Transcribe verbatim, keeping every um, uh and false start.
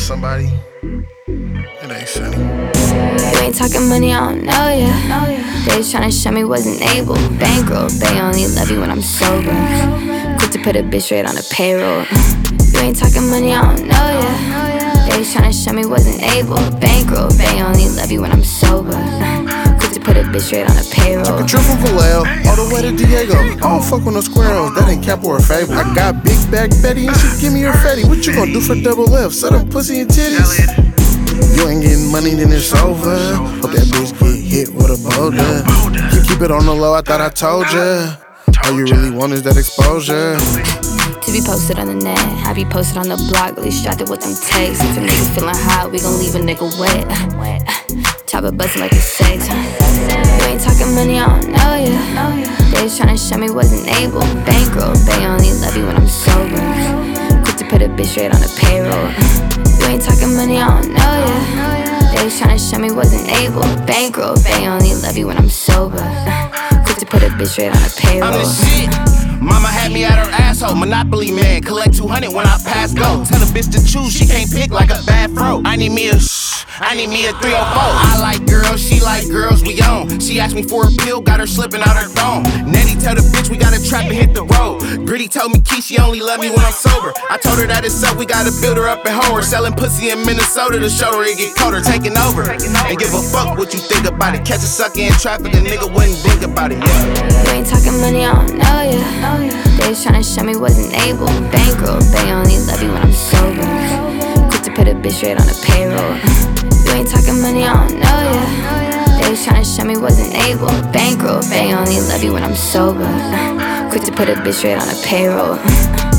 somebody, it ain't sunny. You ain't talking money, I don't know ya. They was tryna show me wasn't able. Bankroll, they only love you when I'm sober. Quick to put a bitch straight on the payroll. You ain't talking money, I don't know ya. They was tryna show me wasn't able. Bankroll, they only love you when I'm sober. Quick to put a bitch straight on the payroll. Took a trip from Vallejo all the way to Diego. I don't fuck with no squares, that ain't cap or a fable. I got big bag Betty and she give me her fatty. What you gon' do for double F? Set up pussy and titties. You ain't getting money, then it's over. Hope that bitch get hit with a boulder. You keep it on the low, I thought I told ya. All you really want is that exposure. To be posted on the net, I be posted on the block, really strapped with them takes. If a nigga feeling hot, we gon' leave a nigga wet. Chopper bustin' like it's sex. You ain't talking money, I don't know ya. They was tryna show me wasn't able. Bankroll, they only love you when I'm sober. Quick to put a bitch straight on the payroll. You ain't talking money, I don't know ya. They was tryna show me wasn't able. Bankroll, they only love you when I'm sober. Quick to put a bitch straight on the payroll. I'm the shit. Mama had me at her asshole. Monopoly man, collect two hundred when I pass go. Tell a bitch to choose, she can't pick like a bad fro. I need me a shh, I need me a three oh four. I like girls, she like girls, we on. She asked me for a pill, got her slipping out her thong. Nettie tell the bitch we gotta trap and hit the road. Gritty told me Key, she only love me when I'm sober. I told her that it's up, we gotta build her up at home. We're selling pussy in Minnesota to show her it get colder. Taking over, and give a fuck what you think about it. Catch a sucker in traffic, a nigga wouldn't think about it, yeah. You ain't talking money, I don't know ya. They was tryna show me wasn't able. Bankroll, they only love you when I'm sober. Quick to put a bitch straight on the payroll. You ain't talking money, I don't know ya. They was tryna show me wasn't able. Bankroll, they only love you when I'm sober. Quick to put a bitch straight on the payroll.